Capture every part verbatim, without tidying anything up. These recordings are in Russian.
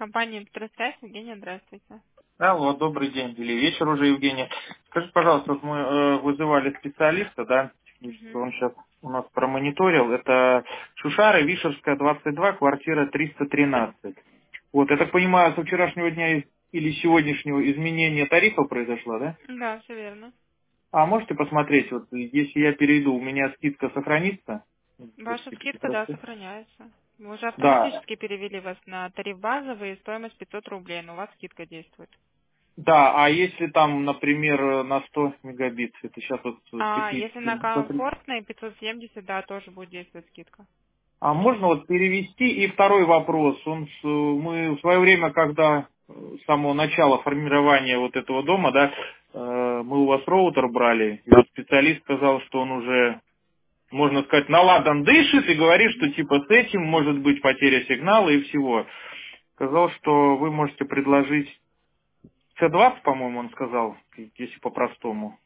Компания «Электросвязь». Евгения, здравствуйте. Алло, добрый день, или вечер уже, Евгения. Скажите, пожалуйста, вот мы э, вызывали специалиста, да, технического, Угу. он сейчас у нас промониторил. Это Шушара, Вишерская, двадцать два, квартира триста тринадцать. Вот, я так понимаю, со вчерашнего дня из- или сегодняшнего изменение тарифа произошло, да? Да, все верно. А можете посмотреть, вот если я перейду, у меня скидка сохранится? Ваша двадцать пять скидка, да, процентов. сохраняется. Мы уже Да, автоматически перевели вас на тариф базовый, и стоимость пятьсот рублей, но у вас скидка действует. да, а если там, например, на сто мегабит, это сейчас вот А если на технически. комфортной пятьсот семьдесят, да, тоже будет действовать скидка. А можно вот перевести? И второй вопрос. Он, с- мы в свое время, когда э, с самого начала формирования вот этого дома, да, э, мы у вас роутер брали, и вот специалист сказал, что он уже, можно сказать, наладан дышит и говорит, что Угу. типа с этим может быть потеря сигнала и всего. Сказал, что вы можете предложить си двадцать, по-моему, он сказал, если по-простому.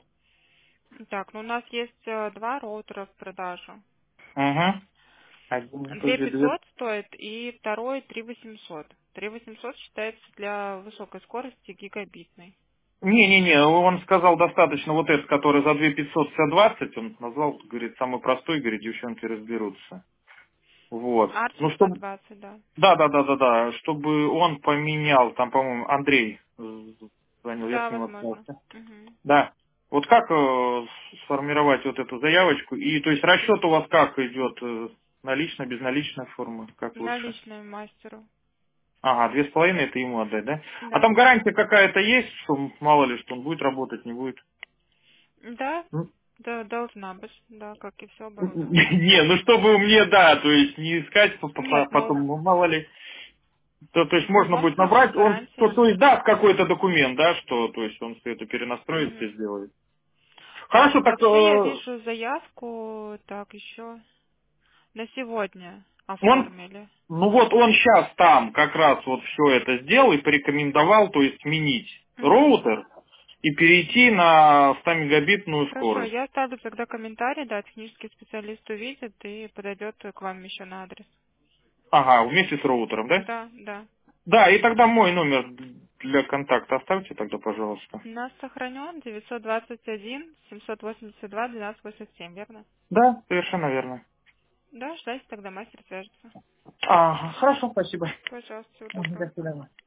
Так, ну у нас есть э, два роутера в продаже. Угу. Один Две или две. пятьсот стоит и второй три восемьсот. Три восемьсот считается для высокой скорости гигабитной. Не-не-не, он сказал достаточно вот этот, который за две пятьсот двадцать, он назвал, говорит, самый простой, говорит, девчонки разберутся. Вот. Арчи Ну, сто чтобы, двадцать, да. да, да, да, да, да, чтобы он поменял, там, по-моему, Андрей э, звонил, я Да, с ним возможно. общался. Угу. Да. Вот как э, сформировать вот эту заявочку? И, то есть, расчет у вас как идет? э, Наличная, безналичная форма? Как лучше? Наличную мастеру. Ага, две с половиной это ему отдать, да? А Да. там гарантия какая-то есть, что мало ли, что он будет работать, не будет? Да, да, должна быть, да, как и все оборудование. Не, ну чтобы мне, да, то есть не искать по- по- по- Нет, ну, потом, ну, мало ли. То, то есть в можно любом будет случае набрать, он, то, гарантия. то есть даст какой-то документ, да, что, то есть он все это перенастроит, все Мгм. сделает. Так, Хорошо, ну так вообще я э, вижу заявку, так, еще на сегодня он, оформили. ну вот он сейчас там как раз вот все это сделал и порекомендовал, то есть сменить Угу. роутер и перейти на сто мегабитную Хорошо, скорость. я оставлю тогда комментарий, да, технический специалист увидит и подойдет к вам еще на адрес. Ага, вместе с роутером, да? Да, да. Да, и тогда мой номер для контакта оставьте тогда, пожалуйста. У нас сохранен девятьсот двадцать один семьсот восемьдесят два двенадцать восемьдесят семь, верно? Да, совершенно верно. Да, ждайте, тогда мастер свяжется. А, хорошо, спасибо. Пожалуйста, всего Мгм, доброго. до свидания.